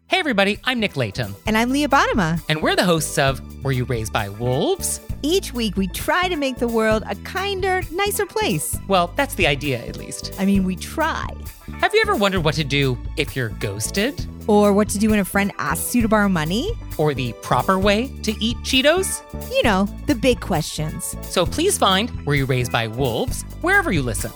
Hey everybody, I'm Nick Layton. And I'm Leah Bottima. And we're the hosts of Were You Raised by Wolves? Each week we try to make the world a kinder, nicer place. Well, that's the idea, at least. I mean, we try. Have you ever wondered what to do if you're ghosted? Or what to do when a friend asks you to borrow money? Or the proper way to eat Cheetos? You know, the big questions. So please find Were You Raised by Wolves wherever you listen.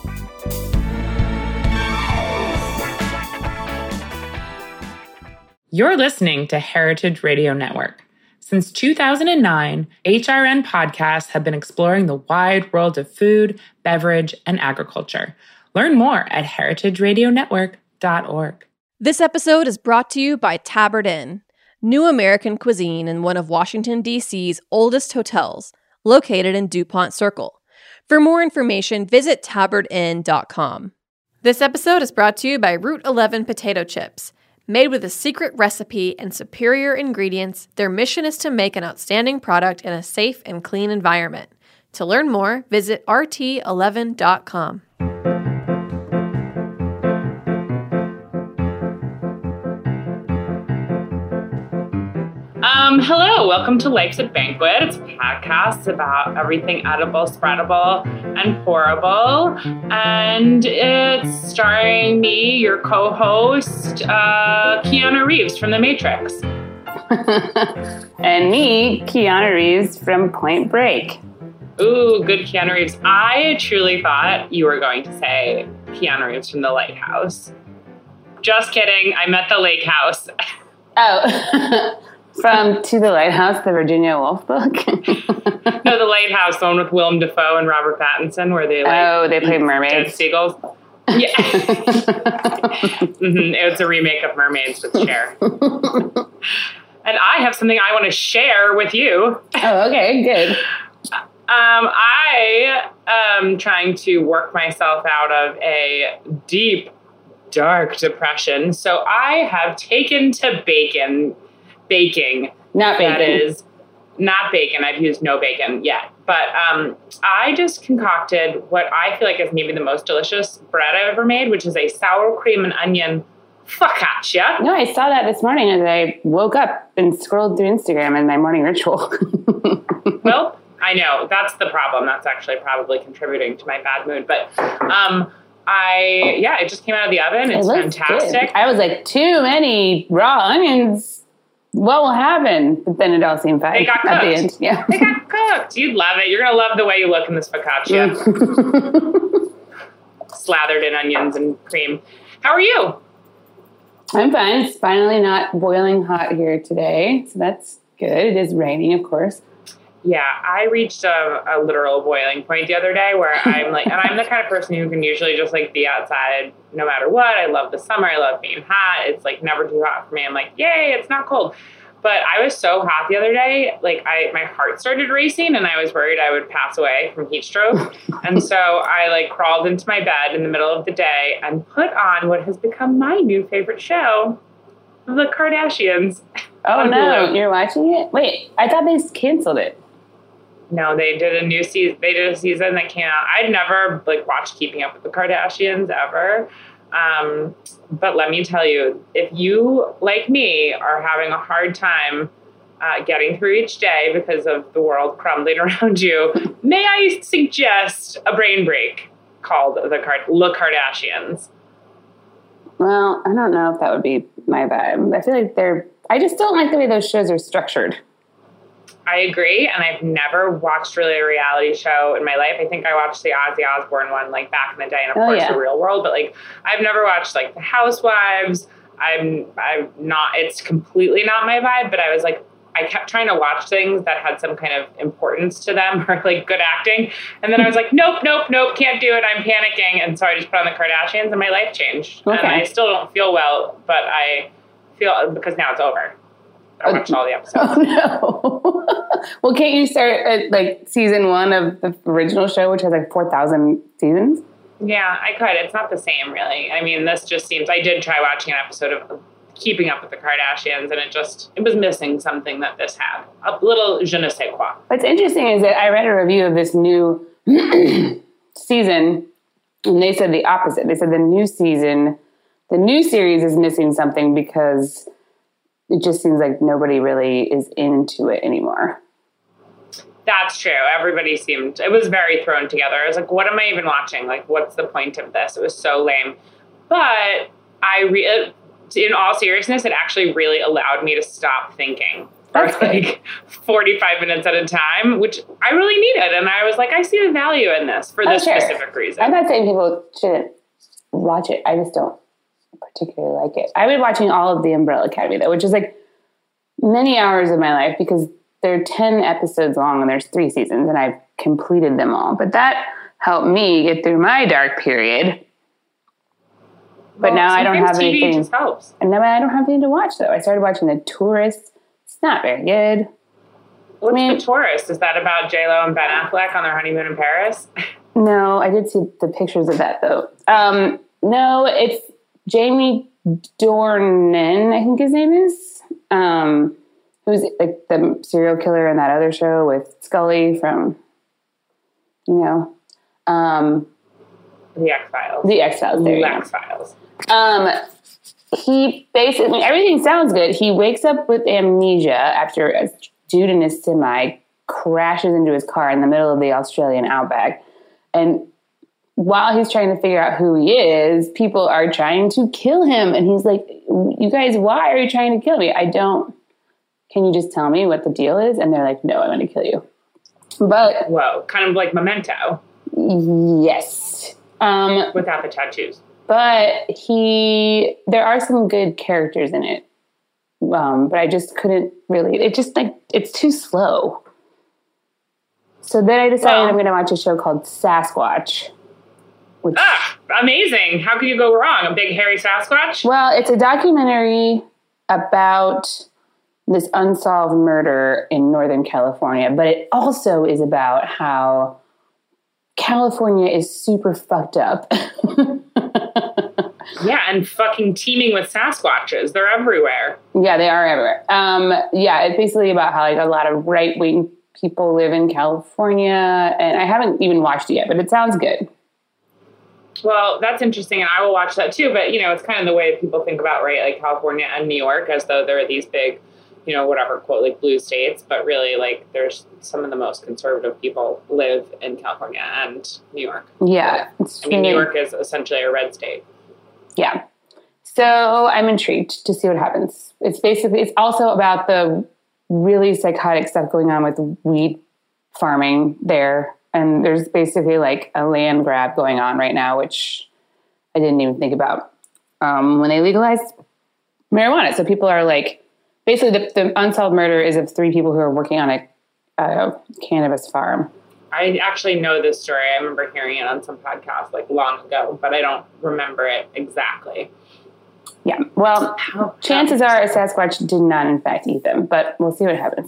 You're listening to Heritage Radio Network. Since 2009, HRN podcasts have been exploring the wide world of food, beverage, and agriculture. Learn more at heritageradionetwork.org. This episode is brought to you by Tabard Inn, new American cuisine in one of Washington, D.C.'s oldest hotels, located in DuPont Circle. For more information, visit tabardinn.com. This episode is brought to you by Route 11 potato chips. Made with a secret recipe and superior ingredients, their mission is to make an outstanding product in a safe and clean environment. To learn more, visit rt11.com. Hello, welcome to Life's a Banquet. It's a podcast about everything edible, spreadable, and pourable. And it's starring me, your co-host, Keanu Reeves from The Matrix. And me, Keanu Reeves from Point Break. Ooh, good Keanu Reeves. I truly thought you were going to say Keanu Reeves from The Lighthouse. Just kidding. I'm at The Lake House. Oh, from To the Lighthouse, the Virginia Woolf book? No, The Lighthouse, the one with Willem Dafoe and Robert Pattinson, where they they play mermaids. Dead seagulls. Yeah. It's a remake of Mermaids with Cher. And I have something I want to share with you. Oh, okay, good. I am trying to work myself out of a deep, dark depression. So I have taken to baking. Not bacon. That is not bacon. I've used no bacon yet. But I just concocted what I feel like is maybe the most delicious bread I've ever made, which is a sour cream and onion focaccia. No, I saw that this morning as I woke up and scrolled through Instagram in my morning ritual. Well, I know. That's the problem. That's actually probably contributing to my bad mood. But it just came out of the oven. It's fantastic. Good. I was like, too many raw onions. What will happen? But then it all seemed fine. They got cooked. At the end. Yeah. They got cooked. You'd love it. You're going to love the way you look in this focaccia. Slathered in onions and cream. How are you? I'm fine. It's finally not boiling hot here today. So that's good. It is raining, of course. Yeah, I reached a literal boiling point the other day where I'm like, and I'm the kind of person who can usually just like be outside no matter what. I love the summer. I love being hot. It's like never too hot for me. I'm like, yay, it's not cold. But I was so hot the other day, like my heart started racing and I was worried I would pass away from heat stroke. And so I like crawled into my bed in the middle of the day and put on what has become my new favorite show, The Kardashians. Oh no, you're watching it? Wait, I thought they canceled it. No, they did a new season. They did a season that came out. I'd never watched Keeping Up with the Kardashians ever. But let me tell you, if you, like me, are having a hard time getting through each day because of the world crumbling around you, may I suggest a brain break called The Kardashians? Well, I don't know if that would be my vibe. I feel like I just don't like the way those shows are structured. I agree, and I've never watched really a reality show in my life. I think I watched the Ozzy Osbourne one back in the day, and of course The Real World. But I've never watched The Housewives. I'm not. It's completely not my vibe. But I was I kept trying to watch things that had some kind of importance to them or good acting, and then I was like, nope, can't do it. I'm panicking, and so I just put on the Kardashians, and my life changed. Okay. And I still don't feel well, but I feel because now it's over. I watched all the episodes. Oh, no. Well, can't you start at season 1 of the original show, which has 4,000 seasons? Yeah, I could. It's not the same, really. I mean, this just seems... I did try watching an episode of Keeping Up with the Kardashians, and it was missing something that this had. A little je ne sais quoi. What's interesting is that I read a review of this new season, and they said the opposite. They said the new season, the new series is missing something because it just seems like nobody really is into it anymore. That's true. Everybody it was very thrown together. I was like, what am I even watching? Like, what's the point of this? It was so lame. But in all seriousness, it actually really allowed me to stop thinking for like 45 minutes at a time, which I really needed. And I was like, I see the value in this for this specific reason. I'm not saying people shouldn't watch it. I just don't particularly like it. I've been watching all of The Umbrella Academy, though, which is like many hours of my life because they're 10 episodes long and there's 3 seasons and I've completed them all. But that helped me get through my dark period. But now I don't have anything. Just helps. And now I don't have anything to watch, though. I started watching The Tourist. It's not very good. What's The Tourist? Is that about J-Lo and Ben Affleck on their honeymoon in Paris? No, I did see the pictures of that, though. No, it's Jamie Dornan, I think his name is. Who's like the serial killer in that other show with Scully from, The X-Files. The X-Files. There you go. X-Files. He basically, everything sounds good. He wakes up with amnesia after a dude in his semi crashes into his car in the middle of the Australian outback. And while he's trying to figure out who he is, people are trying to kill him. And he's like, you guys, why are you trying to kill me? Can you just tell me what the deal is? And they're like, no, I'm going to kill you. But whoa, kind of like Memento. Yes. Without the tattoos. But there are some good characters in it. But I just couldn't really, it's too slow. So then I decided I'm going to watch a show called Sasquatch. Amazing. How could you go wrong? A big hairy Sasquatch? Well, it's a documentary about this unsolved murder in Northern California, but it also is about how California is super fucked up. Yeah, and fucking teeming with Sasquatches. They're everywhere. Yeah, they are everywhere. It's basically about how like a lot of right-wing people live in California, and I haven't even watched it yet, but it sounds good. Well, that's interesting, and I will watch that too, but, it's kind of the way people think about, right, like California and New York, as though they're these big, whatever, quote, like blue states, but really, like, there's some of the most conservative people live in California and New York. Yeah. New York is essentially a red state. Yeah. So I'm intrigued to see what happens. It's also about the really psychotic stuff going on with weed farming there. And there's basically like a land grab going on right now, which I didn't even think about when they legalized marijuana. So people are like, basically the unsolved murder is of 3 people who are working on a cannabis farm. I actually know this story. I remember hearing it on some podcast like long ago, but I don't remember it exactly. Yeah. Well, chances are a Sasquatch did not in fact eat them, but we'll see what happens.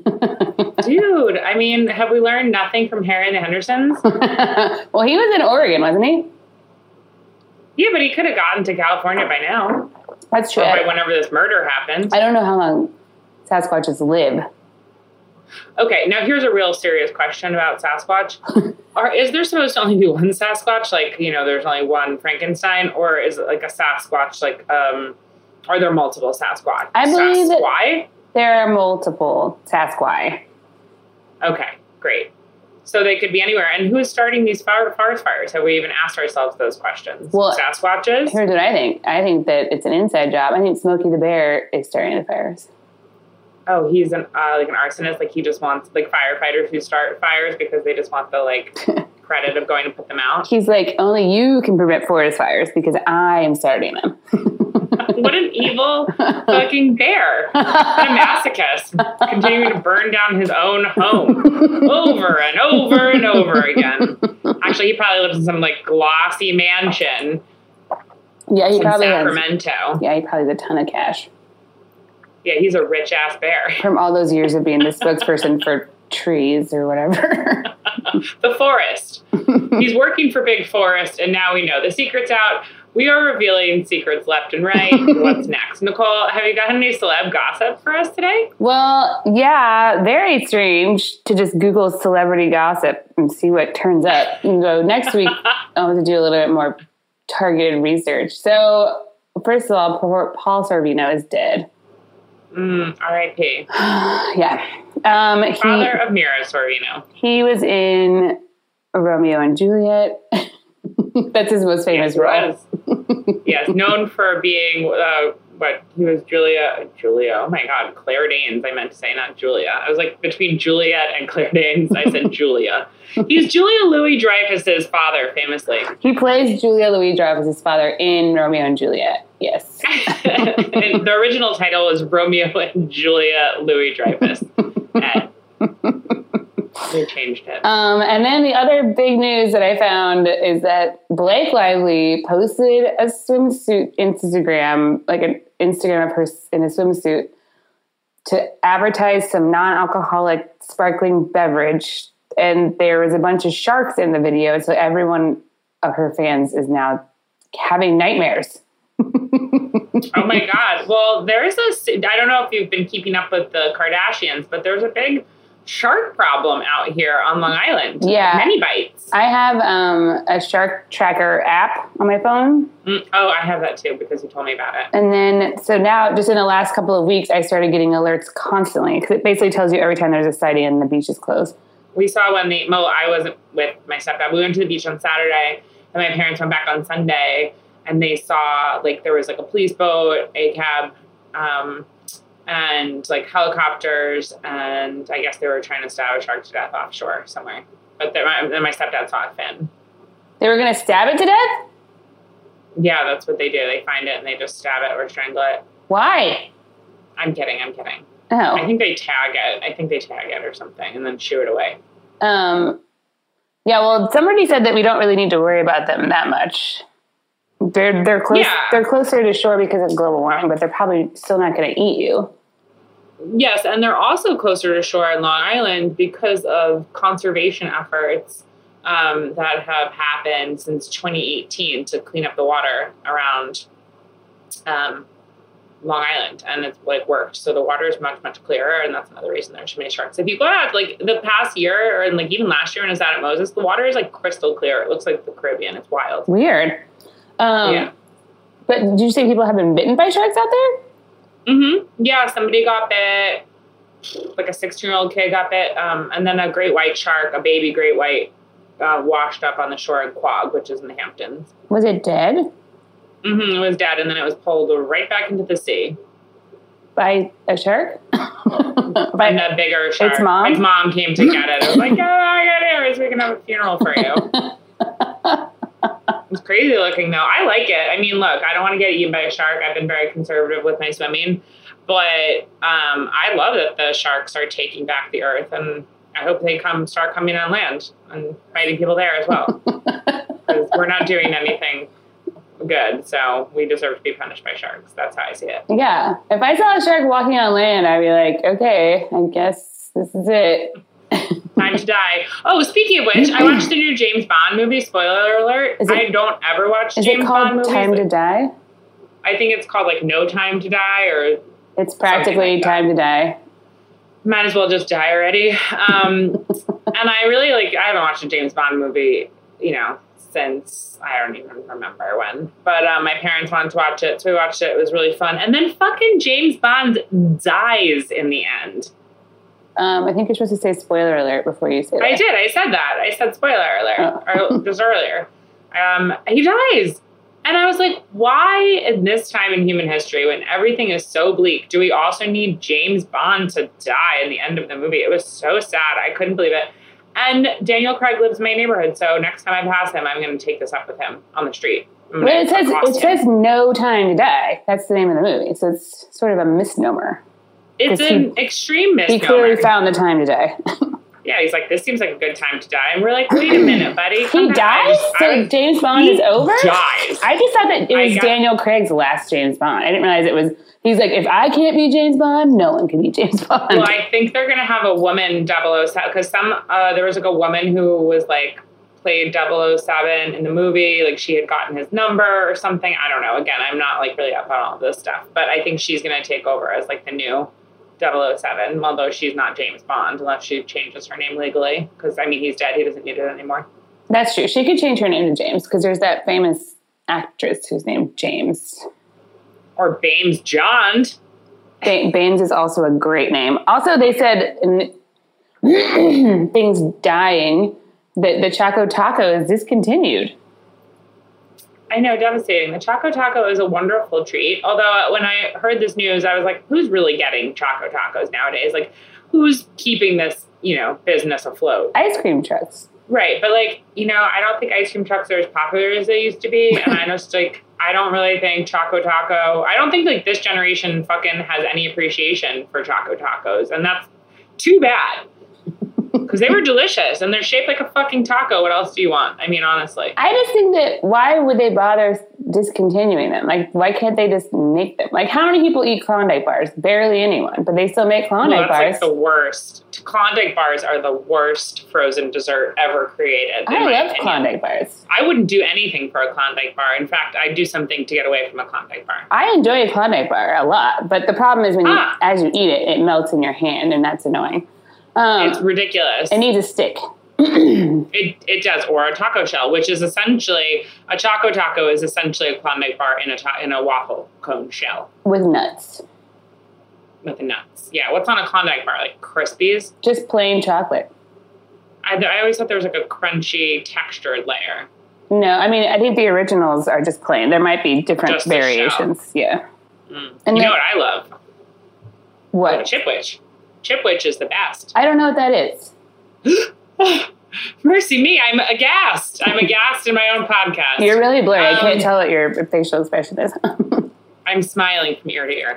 Dude, I mean, have we learned nothing from Harry and the Hendersons? Well, he was in Oregon, wasn't he? Yeah, but he could have gotten to California by now. That's true. Or by whenever this murder happened. I don't know how long Sasquatches live. Okay, now here's a real serious question about Sasquatch. Is there supposed to only be one Sasquatch? Like, there's only one Frankenstein? Or is it like a Sasquatch, like, are there multiple Sasquatch? I believe Sasquatch? There are multiple Sasquatch. Okay, great. So they could be anywhere. And who is starting these forest fires? Have we even asked ourselves those questions? Well, Sasquatches? Here's what I think. I think that it's an inside job. I think Smokey the Bear is starting the fires. Oh, he's like an arsonist. Like he just wants like firefighters who start fires because they just want the like credit of going to put them out. He's like, only you can prevent forest fires because I am starting them. What an evil fucking bear. What a masochist. Continuing to burn down his own home over and over and over again. Actually, he probably lives in some like glossy mansion. Yeah, he probably Sacramento. Yeah, he probably has a ton of cash. Yeah, he's a rich-ass bear. From all those years of being the spokesperson for trees or whatever. The forest. He's working for Big Forest, and now we know. The secret's out. We are revealing secrets left and right. What's next? Nicole, have you got any celeb gossip for us today? Well, yeah, very strange to just Google celebrity gossip and see what turns up. And go, next week, I'll have to do a little bit more targeted research. So, first of all, Paul Sorvino is dead. R.I.P. Yeah. Father of Mira Sorvino. He was in Romeo and Juliet. That's his most famous role. Yes, known for being he was Julia. Oh my God, Claire Danes. I meant to say, not Julia. I was like between Juliet and Claire Danes. I said Julia. He's Julia Louis-Dreyfus's father, famously. He plays Julia Louis-Dreyfus's father in Romeo and Juliet. Yes. And the original title is Romeo and Julia Louis-Dreyfus. They changed it. And then the other big news that I found is that Blake Lively posted a swimsuit Instagram, like an Instagram of her in a swimsuit, to advertise some non-alcoholic sparkling beverage. And there was a bunch of sharks in the video. So everyone of her fans is now having nightmares. Oh my God. Well, I don't know if you've been keeping up with the Kardashians, but there's a big shark problem out here on Long Island. Yeah. Many bites. I have a shark tracker app on my phone. Oh, I have that too because you told me about it. And then, so now just in the last couple of weeks, I started getting alerts constantly because it basically tells you every time there's a sighting and the beach is closed. We saw when I wasn't with my stepdad. We went to the beach on Saturday and my parents went back on Sunday and they saw there was a police boat, a cab, and helicopters, and I guess they were trying to stab a shark to death offshore somewhere. But then my stepdad saw a fin. They were going to stab it to death? Yeah, that's what they do. They find it and they just stab it or strangle it. Why? I'm kidding. Oh. I think they tag it or something and then shoo it away. Yeah, well, somebody said that we don't really need to worry about them that much. They're close. Yeah. They're closer to shore because of global warming, but they're probably still not going to eat you. Yes, and they're also closer to shore in Long Island because of conservation efforts that have happened since 2018 to clean up the water around Long Island, and it's worked. So the water is much, much clearer, and that's another reason there's so many sharks. If you go out the past year, or even last year when I was out at Moses, the water is crystal clear. It looks like the Caribbean. It's wild. Weird. Yeah. But did you say people have been bitten by sharks out there? Mm-hmm. Yeah, somebody got bit. A 16-year-old kid got bit. And then a great white shark, a baby great white, washed up on the shore in Quogue, which is in the Hamptons. Was it dead? Mm-hmm. It was dead, and then it was pulled right back into the sea. By a shark? By a bigger shark. Its mom? Its mom came to get it. It was like, oh, I got here so we can have a funeral for you. It's crazy looking, though. I like it. I mean, look, I don't want to get eaten by a shark. I've been very conservative with my swimming. But I love that the sharks are taking back the earth. And I hope they start coming on land and fighting people there as well. Because we're not doing anything good. So we deserve to be punished by sharks. That's how I see it. Yeah. If I saw a shark walking on land, I'd be like, okay, I guess this is it. Time to die. Oh, speaking of which, I watched the new James Bond movie. Spoiler alert. I don't ever watch James Bond movies. Is it called Time to Die? I think it's called No Time to Die, or it's practically Time to Die. Might as well just die already. And I really I haven't watched a James Bond movie, since I don't even remember when. But my parents wanted to watch it, so we watched it. It was really fun. And then fucking James Bond dies in the end. I think you're supposed to say spoiler alert before you say that. I did. I said that. I said spoiler alert just earlier. He dies. And I was like, why in this time in human history, when everything is so bleak, do we also need James Bond to die in the end of the movie? It was so sad. I couldn't believe it. And Daniel Craig lives in my neighborhood, so next time I pass him, I'm going to take this up with him on the street. But it says No Time to Die. That's the name of the movie, so it's sort of a misnomer. It's an extreme misnomer. He clearly found the time to die. Yeah, he's like, this seems like a good time to die. And we're like, wait a minute, buddy. He dies? So James Bond is over? Dies. I just thought that it was Daniel Craig's last James Bond. I didn't realize it was, he's like, if I can't be James Bond, no one can be James Bond. Well, I think they're going to have a woman 007, because there was a woman who was played 007 in the movie. She had gotten his number or something. I don't know. Again, I'm not really up on all this stuff, but I think she's going to take over as the new 007, although she's not James Bond unless she changes her name legally, because he's dead. He doesn't need it anymore. That's true. She could change her name to James, because there's that famous actress who's named James. Or Bames John. Baines is also a great name. Also, they said things dying that the Choco Taco is discontinued. I know, devastating. The Choco Taco is a wonderful treat. Although when I heard this news, I was like, who's really getting Choco Tacos nowadays? Like, who's keeping this, business afloat? Ice cream trucks. Right. But I don't think ice cream trucks are as popular as they used to be. And I just I don't really think Choco Taco, I don't think this generation fucking has any appreciation for Choco Tacos. And that's too bad. Because they were delicious and they're shaped like a fucking taco. What else do you want? I mean, honestly. I just think that why would they bother discontinuing them? Why can't they just make them? How many people eat Klondike bars? Barely anyone, but they still make Klondike bars. That's the worst. Klondike bars are the worst frozen dessert ever created. I love Klondike bars. I wouldn't do anything for a Klondike bar. In fact, I'd do something to get away from a Klondike bar. I enjoy a Klondike bar a lot, but the problem is as you eat it, it melts in your hand, and that's annoying. It's ridiculous. It needs a stick. It does, or a taco shell, which is essentially a Choco Taco is essentially a Klondike bar in a waffle cone shell with nuts. With the nuts, yeah. What's on a Klondike bar? Like Krispies? Just plain chocolate. I always thought there was a crunchy textured layer. No, I mean I think the originals are just plain. There might be different variations. Yeah. And you know what I love? What? Chipwich. Chipwich is the best. I don't know what that is. Mercy me, I'm aghast. I'm aghast in my own podcast. You're really blurry. I can't tell what your facial expression is. I'm smiling from ear to ear.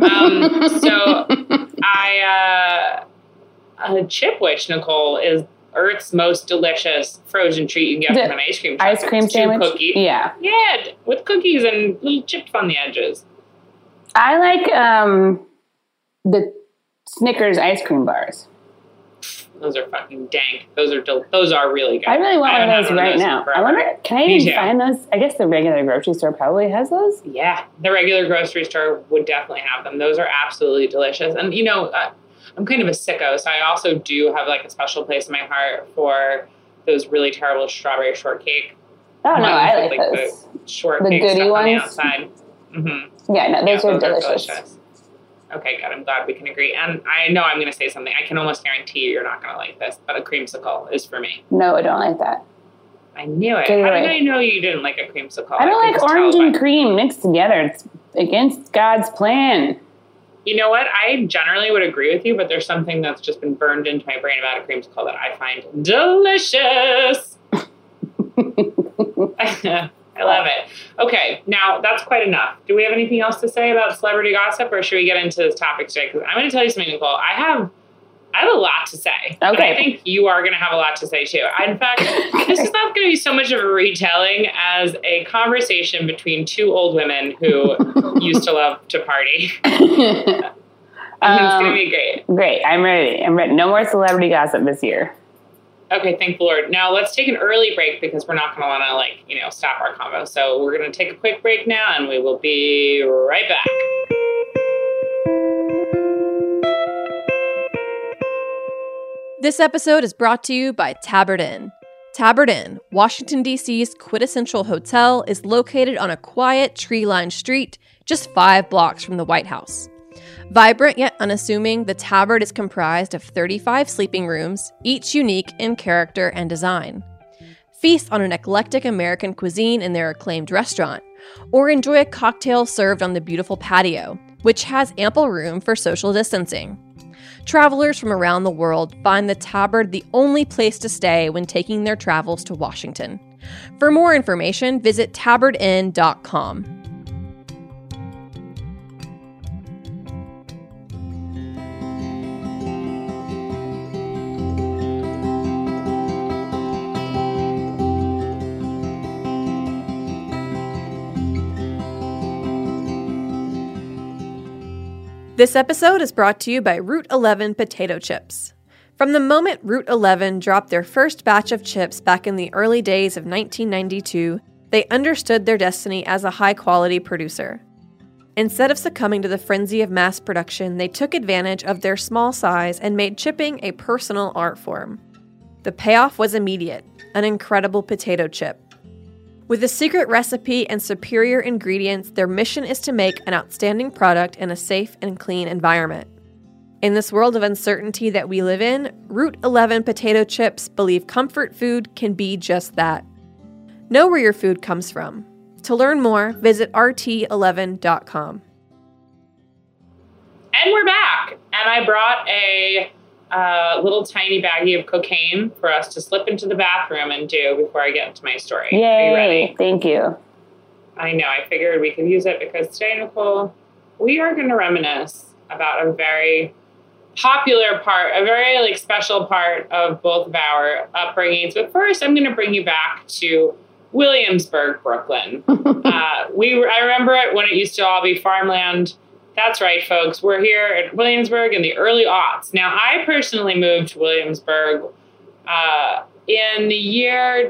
Chipwich, Nicole, is Earth's most delicious frozen treat you can get from an ice cream truck. Ice cream sandwich? Cookie. Yeah. Yeah, with cookies and little chips on the edges. I like the Snickers ice cream bars. Those are fucking dank. Those are really good. I really want one of those right now. I wonder, can I even find those? I guess the regular grocery store probably has those. Yeah, the regular grocery store would definitely have them. Those are absolutely delicious. And, I'm kind of a sicko, so I also do have a special place in my heart for those really terrible strawberry shortcake. Oh, no, I like those. The shortcake stuff ones? on the outside. Mm-hmm. Yeah, no, those are delicious. Okay, good. I'm glad we can agree. And I know I'm going to say something. I can almost guarantee you're not going to like this, but a creamsicle is for me. No, I don't like that. I knew it. How did I know you didn't like a creamsicle? I don't like orange and cream mixed together. It's against God's plan. You know what? I generally would agree with you, but there's something that's just been burned into my brain about a creamsicle that I find delicious. I love it. Okay, now that's quite enough. Do we have anything else to say about celebrity gossip, or should we get into this topic today? Because I'm going to tell you something, Nicole. I have a lot to say. Okay. And I think you are going to have a lot to say, too. In fact, this is not going to be so much of a retelling as a conversation between two old women who used to love to party. I think it's going to be great. Great. I'm ready. No more celebrity gossip this year. Okay, thank the Lord. Now let's take an early break because we're not going to want to stop our convo. So we're going to take a quick break now and we will be right back. This episode is brought to you by Tabard Inn. Tabard Inn, Washington, D.C.'s quintessential hotel, is located on a quiet, tree-lined street just 5 blocks from the White House. Vibrant yet unassuming, the Tabard is comprised of 35 sleeping rooms, each unique in character and design. Feast on an eclectic American cuisine in their acclaimed restaurant, or enjoy a cocktail served on the beautiful patio, which has ample room for social distancing. Travelers from around the world find the Tabard the only place to stay when taking their travels to Washington. For more information, visit tabardinn.com. This episode is brought to you by Route 11 potato chips. From the moment Route 11 dropped their first batch of chips back in the early days of 1992, they understood their destiny as a high-quality producer. Instead of succumbing to the frenzy of mass production, they took advantage of their small size and made chipping a personal art form. The payoff was immediate, an incredible potato chip. With a secret recipe and superior ingredients, their mission is to make an outstanding product in a safe and clean environment. In this world of uncertainty that we live in, Route 11 potato chips believe comfort food can be just that. Know where your food comes from. To learn more, visit rt11.com. And we're back. And I brought a little tiny baggie of cocaine for us to slip into the bathroom and do before I get into my story. Yay. Are you ready? Thank you. I know. I figured we could use it because today, Nicole, we are going to reminisce about a very popular part, a very special part of both of our upbringings. But first, I'm going to bring you back to Williamsburg, Brooklyn. I remember it when it used to all be farmland. That's right, folks. We're here at Williamsburg in the early aughts. Now, I personally moved to Williamsburg in the year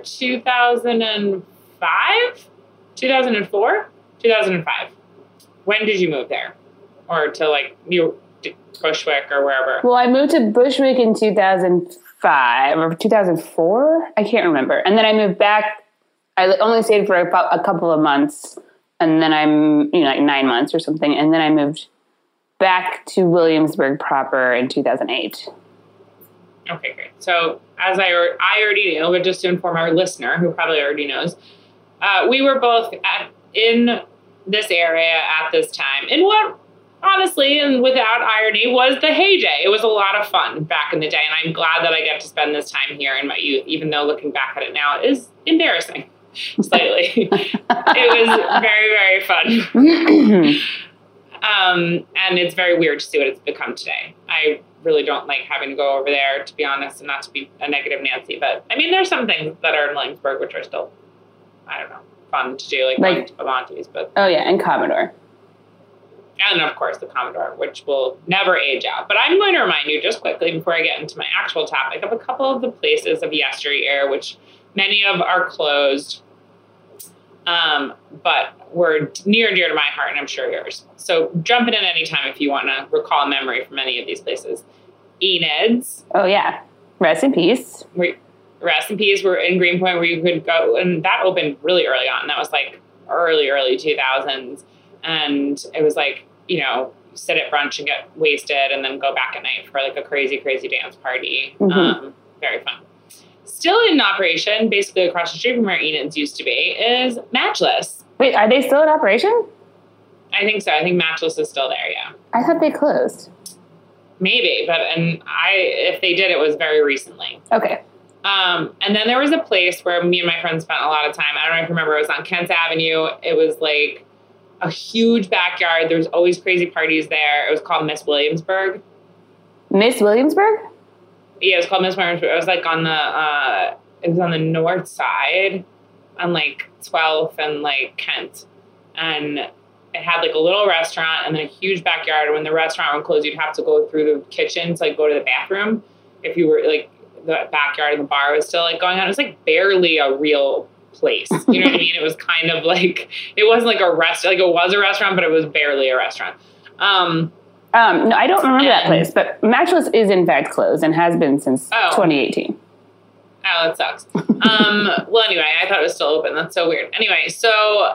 2005? 2004? 2005. When did you move there? Or to Bushwick or wherever? Well, I moved to Bushwick in 2005 or 2004. I can't remember. And then I moved back. I only stayed for a couple of months. And then I'm, 9 months or something. And then I moved back to Williamsburg proper in 2008. Okay, great. So as I already know, but just to inform our listener, who probably already knows, we were both in this area at this time. In what, honestly, and without irony, was the heyday. It was a lot of fun back in the day. And I'm glad that I get to spend this time here in my youth, even though looking back at it now is embarrassing. Slightly. It was very, very fun. And it's very weird to see what it's become today. I really don't like having to go over there, to be honest, and not to be a negative Nancy. But, there's some things that are in Williamsburg which are still, fun to do, like going to Avanti's. But oh, yeah, and Commodore. And, of course, the Commodore, which will never age out. But I'm going to remind you just quickly before I get into my actual topic of a couple of the places of yesteryear, which many of are closed. But were near and dear to my heart, and I'm sure yours. So jump in at any time if you want to recall a memory from any of these places. Enid's. Oh, yeah. Rest in peace. Rest in peace. We're in Greenpoint where you could go, and that opened really early on. That was early 2000s. And it was sit at brunch and get wasted and then go back at night for a crazy, crazy dance party. Mm-hmm. Very fun. Still in operation, basically across the street from where Enid's used to be, is Matchless. Wait, are they still in operation? I think so. I think Matchless is still there, yeah. I thought they closed. Maybe, if they did, it was very recently. Okay. And then there was a place where me and my friends spent a lot of time. I don't know if you remember, it was on Kent Avenue. It was a huge backyard. There was always crazy parties there. It was called Miss Williamsburg. Miss Williamsburg? Yeah, it was called Miss Williamsburg. It was on the north side on 12th and Kent. And it had a little restaurant and then a huge backyard. And when the restaurant would close, you'd have to go through the kitchen to go to the bathroom. If you were the backyard and the bar was still going on. It was barely a real place. You know what I mean? It was kind of it wasn't a restaurant. It was a restaurant, but it was barely a restaurant. No, I don't remember that place, but Matchless is in fact closed and has been since 2018. Oh, that sucks. Well, anyway, I thought it was still open. That's so weird. Anyway, so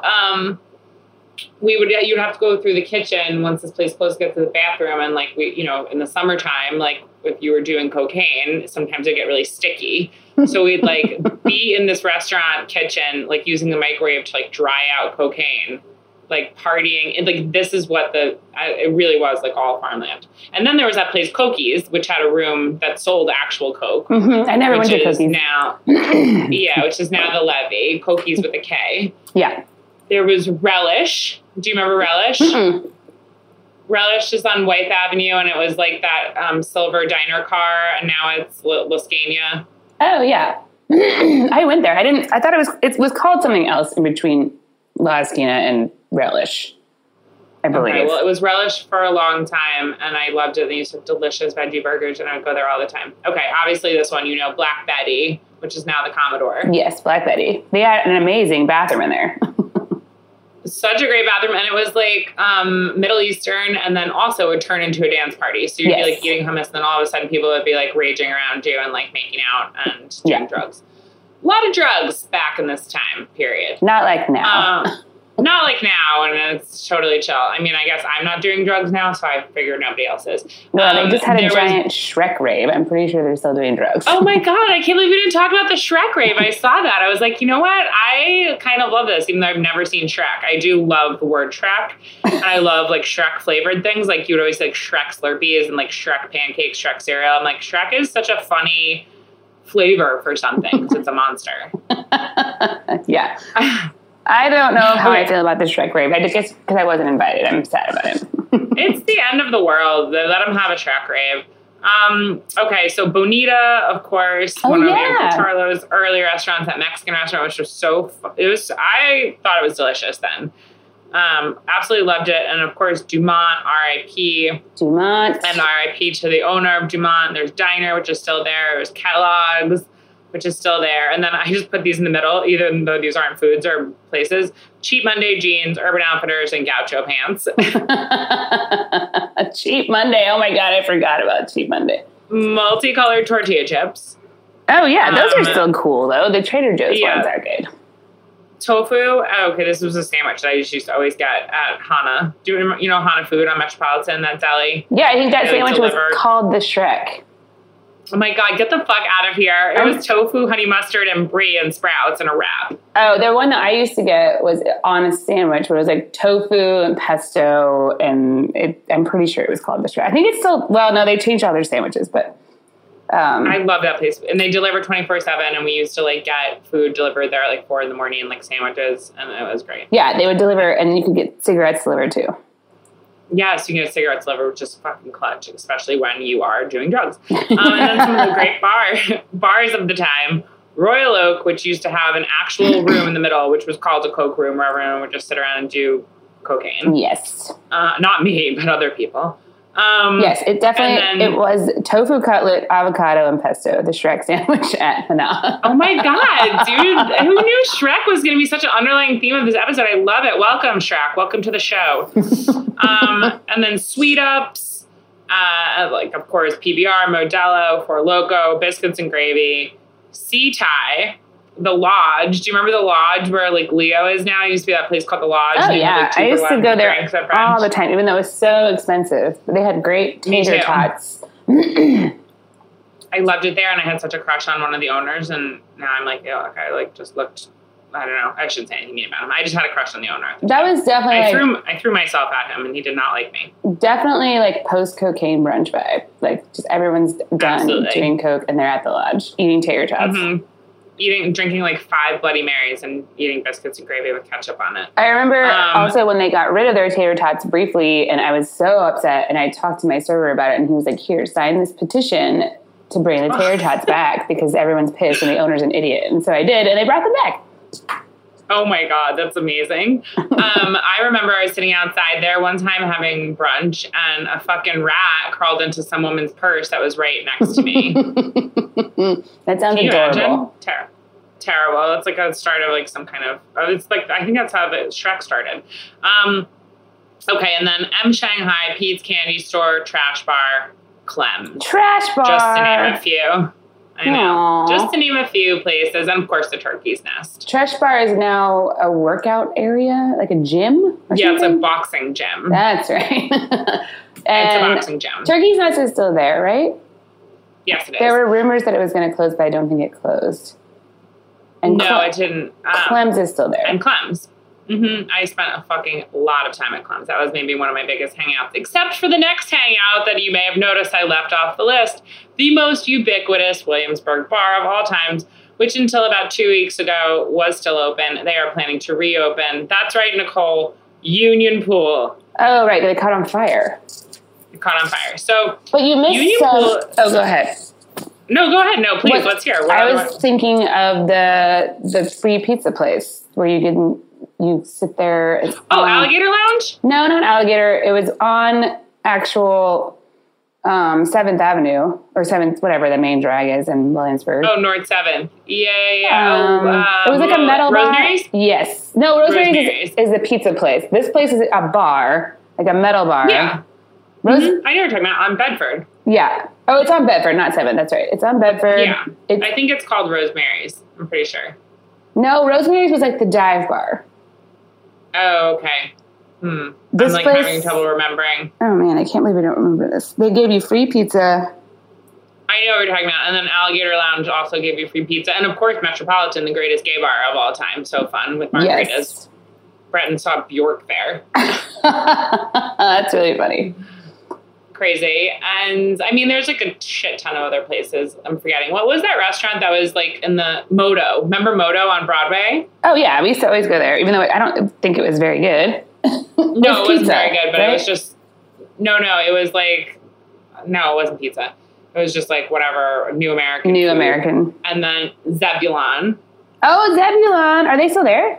you'd have to go through the kitchen once this place closed to get to the bathroom, and in the summertime, if you were doing cocaine, sometimes it'd get really sticky. So we'd be in this restaurant kitchen, using the microwave to dry out cocaine. Partying, and this is what it really was all farmland. And then there was that place Cokie's, which had a room that sold actual coke. Mm-hmm. I never went to Cokie's. Now, which is now the Levy, Cokie's with a K. Yeah. There was Relish. Do you remember Relish? Mm-mm. Relish is on Wythe Avenue, and it was that silver diner car, and now it's Lascania. Oh yeah, I went there. I thought it was called something else in between Lascania and Relish, I believe. Okay, well, it was Relish for a long time, and I loved it. They used to have delicious veggie burgers, and I would go there all the time. Okay, obviously this one, Black Betty, which is now the Commodore. Yes, Black Betty. They had an amazing bathroom in there. Such a great bathroom, and it was Middle Eastern, and then also would turn into a dance party. So you'd be eating hummus, and then all of a sudden people would be raging around doing making out and doing drugs. a lot of drugs back in this time period. Not like now. Not like now, and it's totally chill. I mean, I guess I'm not doing drugs now, so I figure nobody else is. No, they just had a giant Shrek rave. I'm pretty sure they're still doing drugs. Oh my God, I can't believe we didn't talk about the Shrek rave. I saw that. I was like, you know what? I kind of love this, even though I've never seen Shrek. I do love the word Shrek, and I love like Shrek flavored things. Like you would always say like Shrek Slurpees and like Shrek pancakes, Shrek cereal. I'm like, Shrek is such a funny flavor for something because it's a monster. Yeah. I don't know how I feel about the Shrek rave. I guess because I wasn't invited. I'm sad about it. It's the end of the world. They let them have a Shrek rave. Okay, so Bonita, of course, one of Uncle Charlo's early restaurants, that Mexican restaurant, which was I thought it was delicious then. Absolutely loved it. And of course, Dumont, R.I.P. Dumont. And R.I.P. to the owner of Dumont. There's Diner, which is still there. There's Kellogg's, which is still there. And then I just put these in the middle, even though these aren't foods or places. Cheap Monday jeans, Urban Outfitters, and Gaucho pants. Cheap Monday. Oh my God, I forgot about Cheap Monday. Multicolored tortilla chips. Oh yeah, those are still cool though. The Trader Joe's ones are good. Tofu. Oh, okay, this was a sandwich that I used to always get at Hana. Do you know Hana Food on Metropolitan, that deli? Yeah, I think that sandwich was called the Shrek. Oh my God, get the fuck out of here. It was tofu, honey mustard, and brie and sprouts and a wrap. Oh, the one that I used to get was on a sandwich where it was like tofu and pesto, and I'm pretty sure it was called the Shrek. I think it's still, well, no, they changed all their sandwiches, but... I love that place. And they deliver 24/7, and we used to like get food delivered there at like 4 a.m, like sandwiches, and it was great. Yeah, they would deliver, and you could get cigarettes delivered too. Yes, you can get cigarettes delivered, which is fucking clutch, especially when you are doing drugs. And then some of the great bars of the time. Royal Oak, which used to have an actual room in the middle, which was called a coke room, where everyone would just sit around and do cocaine. Yes. Not me, but other people. Yes, it definitely, it was tofu cutlet, avocado, and pesto, the Shrek sandwich at Hana. Oh my God, dude. Who knew Shrek was going to be such an underlying theme of this episode? I love it. Welcome, Shrek. Welcome to the show. And then Sweet Ups, like, of course, PBR, Modelo, Four Loko, Biscuits and Gravy, Sea Tai, The Lodge. Do you remember The Lodge where, like, Leo is now? It used to be that place called The Lodge. Oh, yeah. I used to go there all the time, even though it was so expensive. They had great tater tots. I loved it there, and I had such a crush on one of the owners, and now I'm like, I like just looked... I don't know. I shouldn't say anything about him. I just had a crush on the owner. That was definitely... I threw myself at him, and he did not like me. Definitely, like, post-cocaine brunch vibe. Like, just everyone's done doing coke, and they're at the lodge, eating tater tots. Mm-hmm. Drinking, like, 5 Bloody Marys and eating biscuits and gravy with ketchup on it. I remember also when they got rid of their tater tots briefly, and I was so upset, and I talked to my server about it, and he was like, here, sign this petition to bring the tater tots back, because everyone's pissed, and the owner's an idiot. And so I did, and they brought them back. Oh my God, that's amazing. I remember I was sitting outside there one time having brunch, and a fucking rat crawled into some woman's purse that was right next to me. That sounds adorable. Terrible. It's like a start of like some kind of, it's like, I think that's how the Shrek started. Okay, and then M Shanghai, Pete's Candy Store, Trash Bar, Clem's. Trash Bar! Just to name a few. I know. Aww. Just to name a few places, and of course the Turkey's Nest. Trash Bar is now a workout area, like a gym? Yeah, it's a boxing gym. That's right. It's a boxing gym. Turkey's Nest is still there, right? Yes, it is. There were rumors that it was going to close, but I don't think it closed. And no, it didn't. Clem's is still there. And Clem's. Mm-hmm. I spent a fucking lot of time at Clem's. That was maybe one of my biggest hangouts, except for the next hangout that you may have noticed I left off the list, the most ubiquitous Williamsburg bar of all times, which until about 2 weeks ago was still open. They are planning to reopen. That's right, Nicole. Union Pool. Oh, right. They caught on fire. It caught on fire. So, but you missed Union Pool. Oh, go ahead. No, go ahead. No, please. Let's hear. I was thinking of the free pizza place where you sit there. Alligator Lounge? No, not Alligator. It was on actual 7th Avenue or 7th, whatever the main drag is in Williamsburg. Oh, North 7th. Yeah. It was like a metal Rosemary's? bar. Yes. No, Rosemary's is the pizza place. This place is a bar, like a metal bar. Yeah. Rose. Mm-hmm. I know what you're talking about. On Bedford. Yeah. Oh, it's on Bedford, not 7. That's right. It's on Bedford. Yeah. I think it's called Rosemary's. I'm pretty sure. No, Rosemary's was like the dive bar. Oh, okay. This I'm place, having trouble remembering. Oh man, I can't believe I don't remember this. They gave you free pizza. I know what you're talking about. And then Alligator Lounge also gave you free pizza. And of course, Metropolitan, the greatest gay bar of all time. So fun with margaritas. Yes. Breton saw Bjork there. That's really funny. Crazy. And I mean, there's like a shit ton of other places. I'm forgetting. What was that restaurant that was like in the Moto? Remember Moto on Broadway? Oh yeah, we used to always go there, even though I don't think it was very good. No, it wasn't very good, but right? It was just, it was like, no, it wasn't pizza. It was just like whatever, New American. New food. American. And then Zebulon. Oh, Zebulon. Are they still there?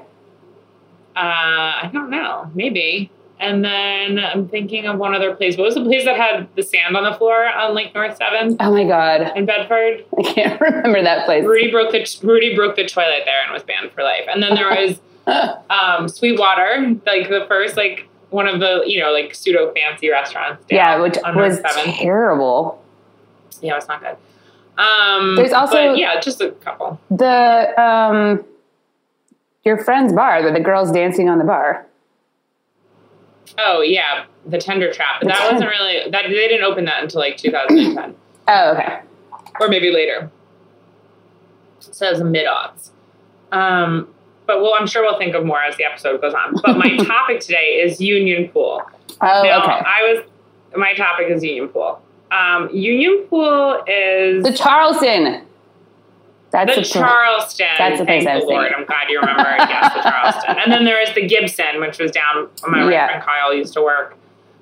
I don't know. Maybe. And then I'm thinking of one other place. What was the place that had the sand on the floor on like North 7th? Oh my God. In Bedford? I can't remember that place. Rudy broke the toilet there and was banned for life. And then there was Sweetwater, like the first, like one of the, like pseudo fancy restaurants. Yeah, which was terrible. Yeah, it's not good. There's also, just a couple. The, your friend's bar, the girls dancing on the bar. Oh yeah, the Tender Trap. But that wasn't really that. They didn't open that until like 2010. Oh, okay. Or maybe later. So it was a mid-aughts. But I'm sure we'll think of more as the episode goes on. But my topic today is Union Pool. Oh, now, okay. My topic is Union Pool. Union Pool is the Charleston. That's the Charleston. That's the place I was Lord, I'm glad you remember. Yes, the Charleston. And then there is the Gibson, which was down where my friend Kyle used to work.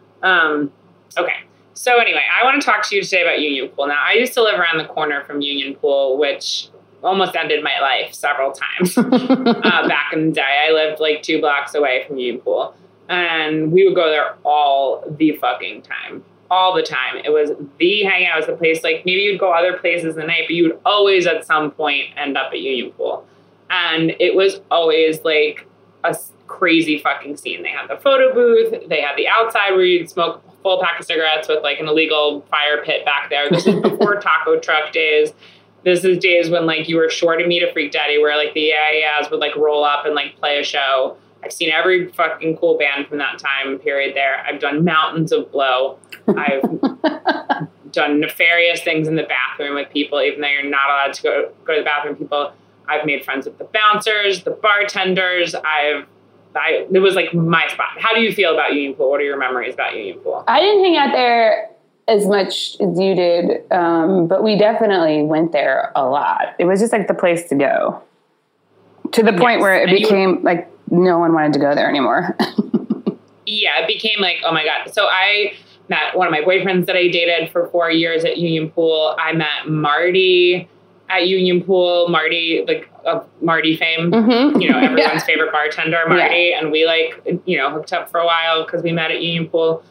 Okay. So anyway, I want to talk to you today about Union Pool. Now, I used to live around the corner from Union Pool, which almost ended my life several times back in the day. I lived like 2 blocks away from Union Pool, and we would go there all the fucking time. All the time. It was the hangout. It was the place, like, maybe you'd go other places at night, but you would always at some point end up at Union Pool. And it was always, like, a crazy fucking scene. They had the photo booth. They had the outside where you'd smoke a full pack of cigarettes with, like, an illegal fire pit back there. This is before taco truck days. This is days when, like, you were sure to meet a freak daddy where, like, the AIAs would, like, roll up and, like, play a show. I've seen every fucking cool band from that time period there. I've done mountains of blow. I've done nefarious things in the bathroom with people, even though you're not allowed to go to the bathroom. People, I've made friends with the bouncers, the bartenders. It was like my spot. How do you feel about Union Pool? What are your memories about Union Pool? I didn't hang out there as much as you did, but we definitely went there a lot. It was just like the place to go. To the point where it became like no one wanted to go there anymore. Yeah, it became like, oh my God. So I met one of my boyfriends that I dated for 4 years at Union Pool. I met Marty at Union Pool. Marty, like of Marty fame, everyone's favorite bartender, Marty. Yeah. And we hooked up for a while because we met at Union Pool.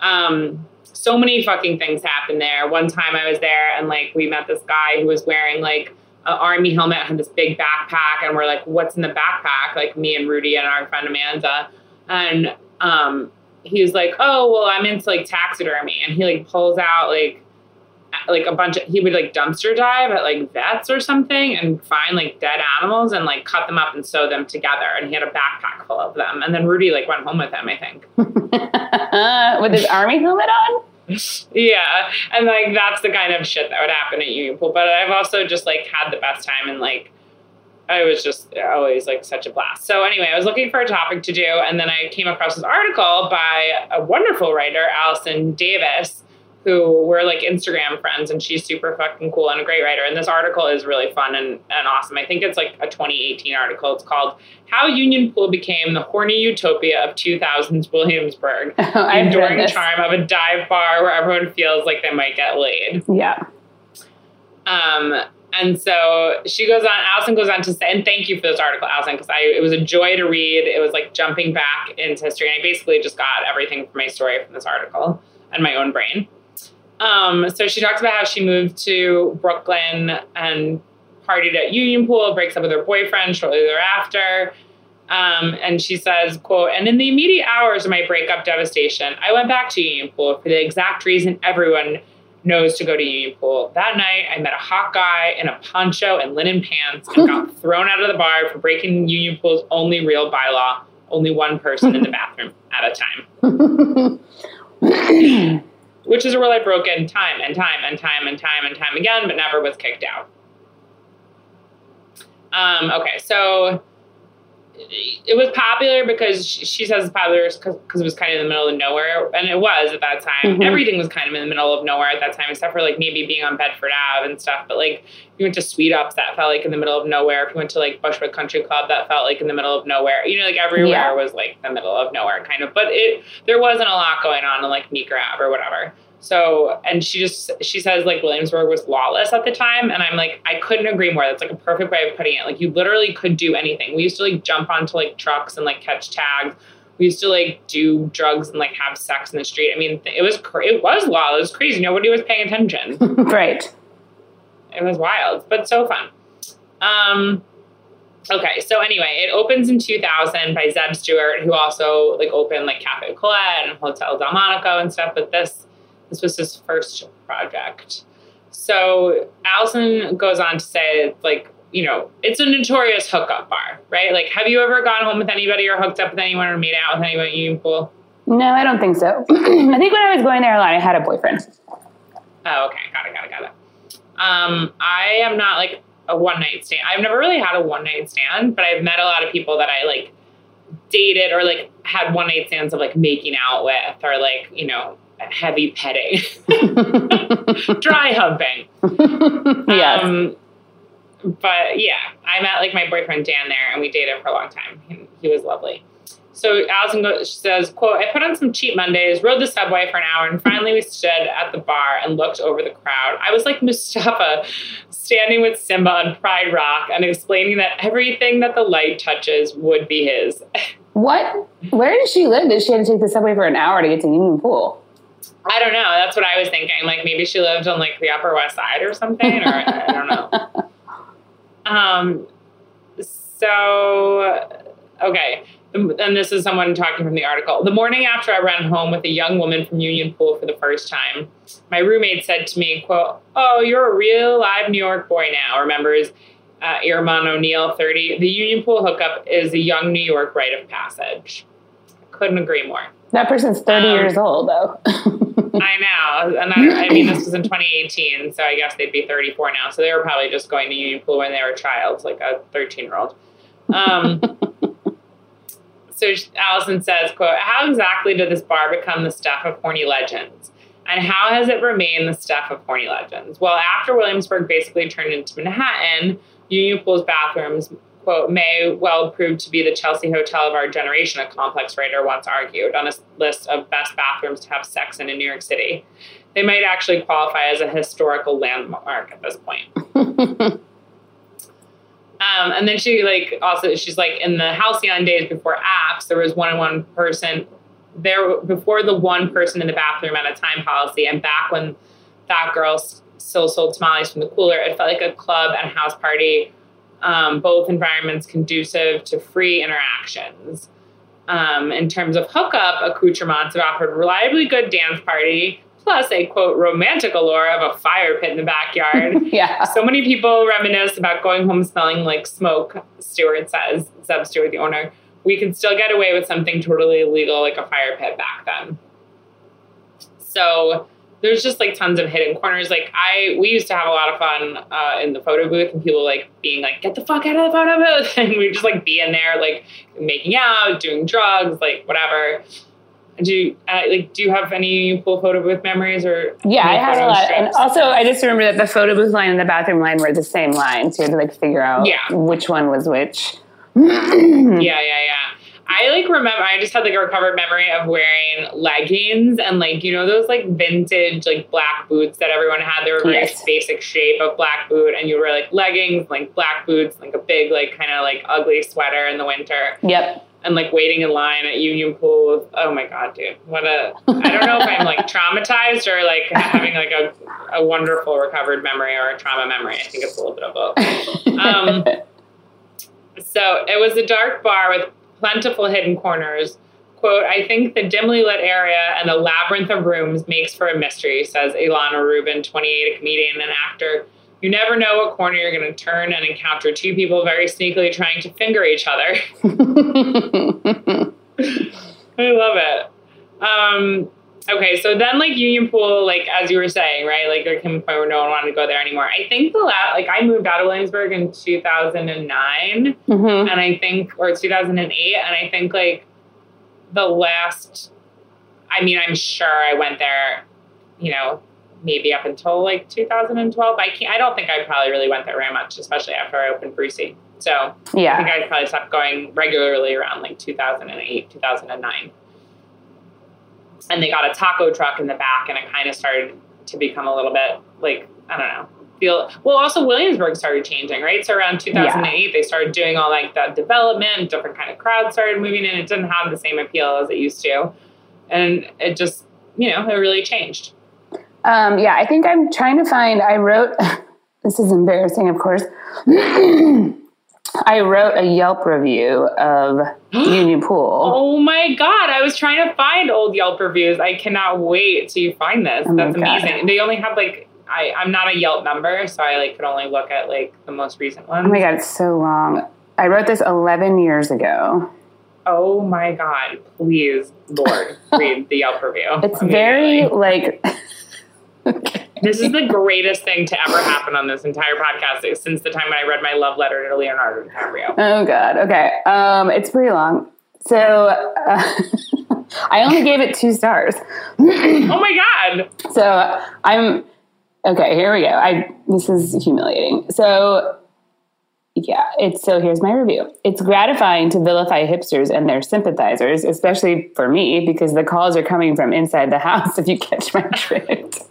So many fucking things happened there. One time I was there and like we met this guy who was wearing like an army helmet, had this big backpack, and we're like, what's in the backpack? Like me and Rudy and our friend Amanda. And he was like, oh, well, I'm into like taxidermy. And he like pulls out like a bunch of, he would like dumpster dive at like vets or something and find like dead animals and like cut them up and sew them together. And he had a backpack full of them. And then Rudy like went home with him, I think. With his army helmet on? Yeah. And like, that's the kind of shit that would happen at Union Pool. But I've also just like had the best time and like, I was just always like such a blast. So anyway, I was looking for a topic to do. And then I came across this article by a wonderful writer, Allison Davis, who we're like Instagram friends, and she's super fucking cool and a great writer. And this article is really fun and awesome. I think it's like a 2018 article. It's called How Union Pool Became the Horny Utopia of 2000s Williamsburg. The enduring charm of a dive bar where everyone feels like they might get laid. Yeah. And so Allison goes on to say, and thank you for this article, Allison, because it was a joy to read. It was like jumping back into history. And I basically just got everything from my story from this article and my own brain. So she talks about how she moved to Brooklyn and partied at Union Pool, breaks up with her boyfriend shortly thereafter. And she says, quote, and in the immediate hours of my breakup devastation, I went back to Union Pool for the exact reason everyone knows to go to Union Pool. That night, I met a hot guy in a poncho and linen pants and got thrown out of the bar for breaking Union Pool's only real bylaw, only one person in the bathroom at a time. Which is a rule I've broken time and time and time and time and time again, but never was kicked out. Okay, so it was popular because she says it's popular because it was kind of in the middle of nowhere, and it was at that time. Mm-hmm. Everything was kind of in the middle of nowhere at that time, except for like maybe being on Bedford Ave and stuff. But like you went to Sweet Ups, that felt like in the middle of nowhere. If you went to like Bushwick Country Club, that felt like in the middle of nowhere. You know, like everywhere was like the middle of nowhere kind of. But there wasn't a lot going on in like Meeker Ave or whatever. So, and she says like Williamsburg was lawless at the time. And I'm like, I couldn't agree more. That's like a perfect way of putting it. Like you literally could do anything. We used to like jump onto like trucks and like catch tags. We used to like do drugs and like have sex in the street. I mean, it was lawless. It was crazy. Nobody was paying attention. Right. It was wild, but so fun. Okay. So anyway, it opens in 2000 by Zeb Stewart, who also like opened like Cafe Colette and Hotel Delmonico and stuff. But this was his first project. So Allison goes on to say, like, you know, it's a notorious hookup bar, right? Like, have you ever gone home with anybody or hooked up with anyone or made out with anyone at Union Pool? No, I don't think so. I think when I was going there a lot, I had a boyfriend. Oh, okay. Got it. I am not like a one-night stand. I've never really had a one-night stand, but I've met a lot of people that I like dated or like had one-night stands of like making out with or like, you know, heavy petting, dry humping. Yes. But yeah, I met like my boyfriend Dan there and we dated for a long time. He was lovely. So Allison says, quote, I put on some cheap Mondays, rode the subway for an hour, and finally we stood at the bar and looked over the crowd. I was like Mustafa standing with Simba on Pride Rock and explaining that everything that the light touches would be his. What? Where did she live? Did she have to take the subway for an hour to get to Union Pool? I don't know. That's what I was thinking. Like maybe she lived on like the Upper West Side or something, or I don't know. So, okay. And this is someone talking from the article. The morning after I ran home with a young woman from Union Pool for the first time, my roommate said to me, quote, oh, you're a real live New York boy now, remembers Earmon O'Neill, 30. The Union Pool hookup is a young New York rite of passage. Couldn't agree more. That person's 30 years old, though. I know. And I mean, this was in 2018, so I guess they'd be 34 now. So they were probably just going to Union Pool when they were a child, like a 13-year-old. So Allison says, quote, how exactly did this bar become the stuff of horny legends? And how has it remained the stuff of horny legends? Well, after Williamsburg basically turned into Manhattan, Union Pool's bathrooms, quote, may well prove to be the Chelsea Hotel of our generation, a Complex writer once argued, on a list of best bathrooms to have sex in New York City. They might actually qualify as a historical landmark at this point. And then she's like, in the halcyon days before apps, there was one person there before the one person in the bathroom at a time policy. And back when that girl still sold tamales from the cooler, it felt like a club and house party, both environments conducive to free interactions. In terms of hookup accoutrements, it offered reliably good dance party, plus a, quote, romantic allure of a fire pit in the backyard. Yeah. So many people reminisce about going home smelling like smoke, Stewart says, Zeb Stewart, the owner. We could still get away with something totally illegal like a fire pit back then. So there's just like tons of hidden corners. Like we used to have a lot of fun in the photo booth and people like being like, get the fuck out of the photo booth. And we'd just like be in there, like making out, doing drugs, like whatever. Do you have any pool photo booth memories or? Yeah, I have a lot. Strips? And also, I just remember that the photo booth line and the bathroom line were the same line. So you had to like figure out which one was which. Yeah. I like remember, I just had like a recovered memory of wearing leggings and like, you know, those like vintage, like black boots that everyone had. They were very basic shape of black boot. And you wear like leggings, like black boots, like a big, like kind of like ugly sweater in the winter. Yep. And like waiting in line at Union Pool. Oh my God, dude. I don't know if I'm like traumatized or like having like a wonderful recovered memory or a trauma memory. I think it's a little bit of both. So it was a dark bar with plentiful hidden corners. Quote, I think the dimly lit area and the labyrinth of rooms makes for a mystery, says Ilana Rubin, 28, a comedian and actor. You never know what corner you're going to turn and encounter two people very sneakily trying to finger each other. I love it. Okay, so then, like, Union Pool, like, as you were saying, right, like, there came a point where no one wanted to go there anymore. I think I moved out of Williamsburg in 2009, and I think, or 2008, and I think, like, I'm sure I went there, you know, maybe up until, like, 2012. I don't think I probably really went there very much, especially after I opened Brucey. So, yeah. I think I probably stopped going regularly around, like, 2008, 2009. And they got a taco truck in the back, and it kind of started to become a little bit like, I don't know, also Williamsburg started changing, right? So around 2008, they started doing all like that development, different kind of crowds started moving in. It didn't have the same appeal as it used to. And it just, you know, it really changed. I think I'm trying to find, I wrote, this is embarrassing, of course. I wrote a Yelp review of Union Pool. Oh my God. I was trying to find old Yelp reviews. I cannot wait till you find this. That's amazing. And they only have like, I'm not a Yelp member, so I like could only look at like the most recent ones. Oh my God, it's so long. I wrote this 11 years ago. Oh my God. Please, Lord, read the Yelp review. It's very like... This is the greatest thing to ever happen on this entire podcast since the time I read my love letter to Leonardo DiCaprio. Oh, God. Okay. It's pretty long. So I only gave it 2 stars. Oh, my God. So okay, here we go. This is humiliating. So, here's my review. It's gratifying to vilify hipsters and their sympathizers, especially for me, because the calls are coming from inside the house, if you catch my drift.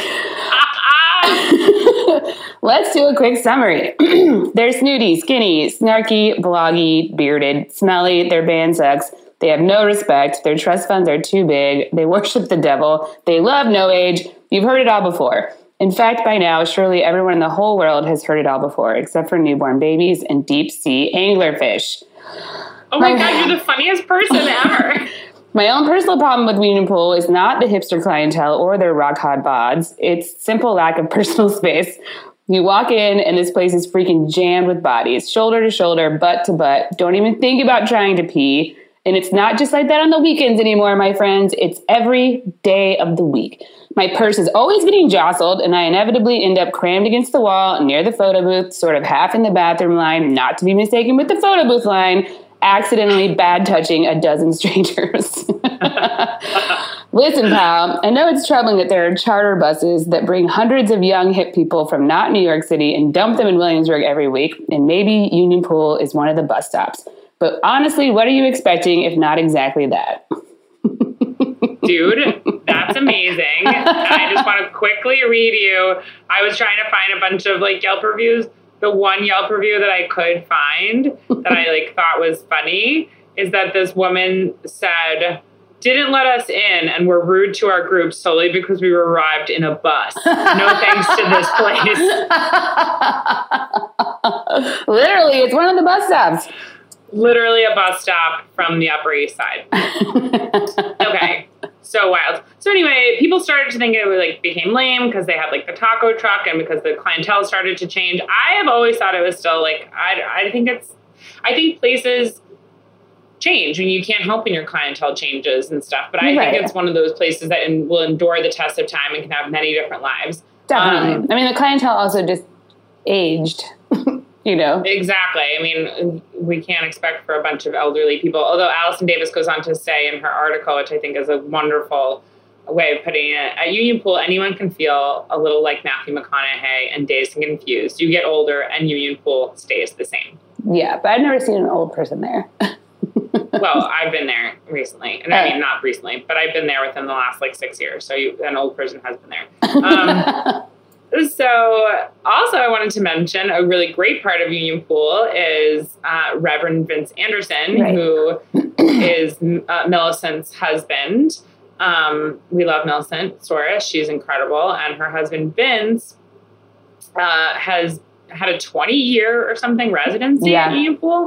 Let's do a quick summary. They're snooty, skinny, snarky, bloggy, bearded, smelly. Their band sucks. They have no respect. Their trust funds are too big. They worship the devil. They love no age. You've heard it all before. In fact, by now, surely everyone in the whole world has heard it all before, except for newborn babies and deep-sea anglerfish. Oh my God, you're the funniest person ever. My own personal problem with Union Pool is not the hipster clientele or their rock-hot bods. It's simple lack of personal space. You walk in, and this place is freaking jammed with bodies, shoulder to shoulder, butt to butt. Don't even think about trying to pee. And it's not just like that on the weekends anymore, my friends. It's every day of the week. My purse is always getting jostled, and I inevitably end up crammed against the wall near the photo booth, sort of half in the bathroom line, not to be mistaken with the photo booth line, accidentally bad touching a dozen strangers. Listen, pal, I know it's troubling that there are charter buses that bring hundreds of young hip people from not New York City and dump them in Williamsburg every week, and maybe Union Pool is one of the bus stops. But honestly, what are you expecting if not exactly that? Dude, that's amazing. I just want to quickly read you. I was trying to find a bunch of like Yelp reviews. The one Yelp review that I could find that I like thought was funny is that this woman said, didn't let us in and were rude to our group solely because we arrived in a bus. No thanks to this place. Literally, it's one of the bus stops. Literally a bus stop from the Upper East Side. Okay. So wild. So anyway, people started to think it like became lame because they had like the taco truck and because the clientele started to change. I have always thought it was still like, I think places change and you can't help when your clientele changes and stuff. But I think it's one of those places that will endure the test of time and can have many different lives. Definitely. I mean, the clientele also just aged. You know? Exactly. I mean, we can't expect for a bunch of elderly people, although Allison Davis goes on to say in her article, which I think is a wonderful way of putting it, at Union Pool, anyone can feel a little like Matthew McConaughey and dazed and confused. You get older and Union Pool stays the same. Yeah, but I've never seen an old person there. Well, I've been there recently. And I mean, not recently, but I've been there within the last 6 years. So an old person has been there. So also I wanted to mention a really great part of Union Pool is Reverend Vince Anderson, who is Millicent's husband. We love Millicent Soros. She's incredible. And her husband, Vince, has had a 20-year or something residency at Union Pool.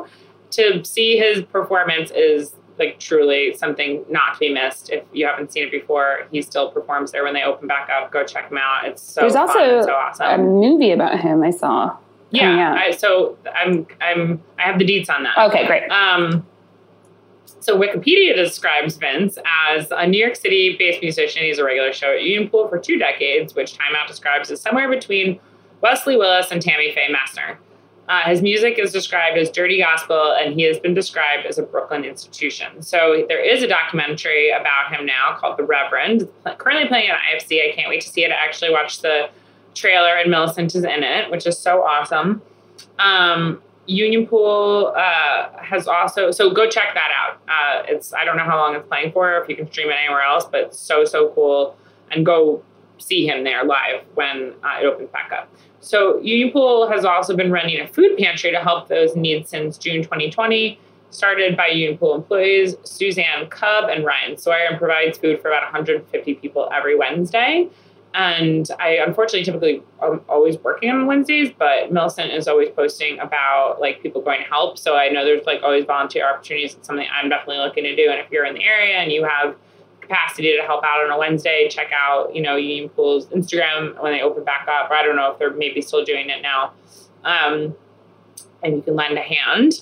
to see his performance is like truly something not to be missed. If you haven't seen it before, he still performs there when they open back up. Go check him out. It's so There's fun also and so awesome. a movie about him I saw. Yeah, I have the deets on that. Okay, great. So Wikipedia describes Vince as a New York City-based musician. He's a regular show at Union Pool for 2 decades, which Time Out describes as somewhere between Wesley Willis and Tammy Faye Messner. His music is described as dirty gospel, and he has been described as a Brooklyn institution. So there is a documentary about him now called The Reverend, currently playing at IFC. I can't wait to see it. I actually watched the trailer, and Millicent is in it, which is so awesome. Union Pool has also, so go check that out. I don't know how long it's playing for, if you can stream it anywhere else, but it's so cool. And go see him there live when it opens back up. So Union Pool has also been running a food pantry to help those in need since June 2020, started by Union Pool employees Suzanne Cubb and Ryan Sawyer, and provides food for about 150 people every Wednesday. And I unfortunately typically am always working on Wednesdays, but Millicent is always posting about like people going to help. So I know there's like always volunteer opportunities. It's something I'm definitely looking to do. And if you're in the area and you have capacity to help out on a Wednesday, check out, Union Pool's Instagram when they open back up. Or I don't know if they're maybe still doing it now. And you can lend a hand.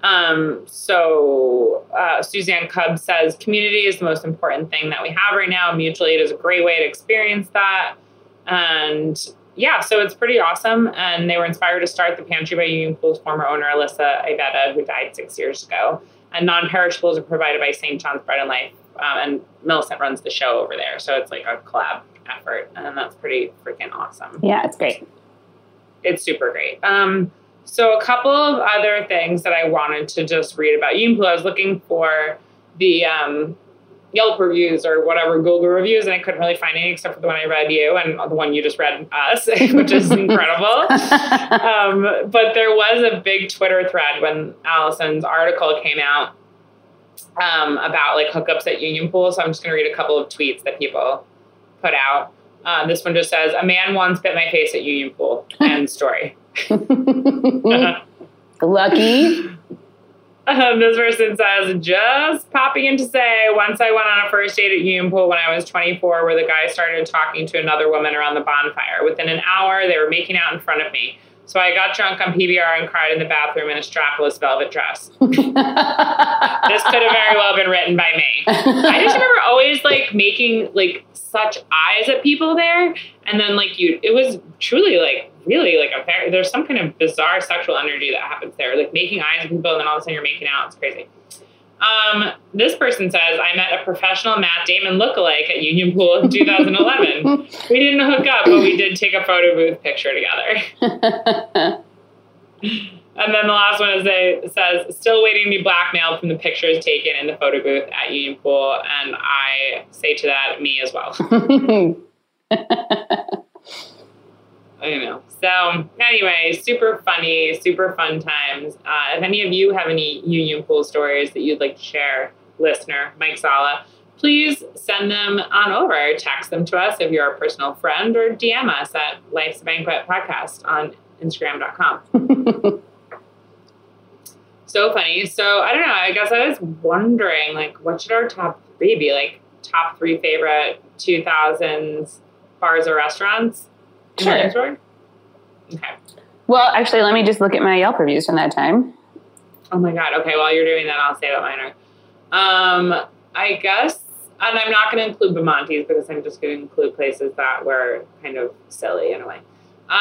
Suzanne Cubb says community is the most important thing that we have right now. Mutual aid is a great way to experience that. And yeah, so it's pretty awesome. And they were inspired to start the pantry by Union Pool's former owner, Alyssa Ibetta, who died 6 years ago. And non-perishables are provided by St. John's Bread and Life. And Millicent runs the show over there. So it's like a collab effort. And that's pretty freaking awesome. Yeah, it's great. It's super great. So a couple of other things that I wanted to just read about Union Pool. I was looking for the Yelp reviews or whatever, Google reviews, and I couldn't really find any except for the one I read you and the one you just read us, which is incredible. But there was a big Twitter thread when Allison's article came out about like hookups at Union Pool. So I'm just going to read a couple of tweets that people put out. This one just says, "A man once bit my face at Union Pool." End story. Lucky. This person says, "Just popping in to say, once I went on a first date at Union Pool when I was 24, where the guy started talking to another woman around the bonfire. Within an hour, they were making out in front of me. So I got drunk on PBR and cried in the bathroom in a strapless velvet dress." This could have very well been written by me. I just remember always like making like such eyes at people there. And then like it was truly like really like there's some kind of bizarre sexual energy that happens there. Like making eyes at people and then all of a sudden you're making out. It's crazy. This person says, "I met a professional Matt Damon lookalike at Union Pool in 2011. We didn't hook up, but we did take a photo booth picture together." And then the last one says, "Still waiting to be blackmailed from the pictures taken in the photo booth at Union Pool." And I say to that, me as well. I know. So anyway, super funny, super fun times. If any of you have any Union Pool stories that you'd like to share, listener Mike Sala, please send them on over. Text them to us if you're a personal friend, or DM us at Life's a Banquet Podcast on Instagram.com. So funny. So I don't know. I guess I was wondering, like, what should our top 3 be? Like, top 3 favorite 2000s bars or restaurants? Sure. Okay. Well, actually, let me just look at my Yelp reviews from that time. Oh my God. Okay. While you're doing that, I'll say what mine are. I guess, and I'm not going to include Bamonte's because I'm just going to include places that were kind of silly in a way.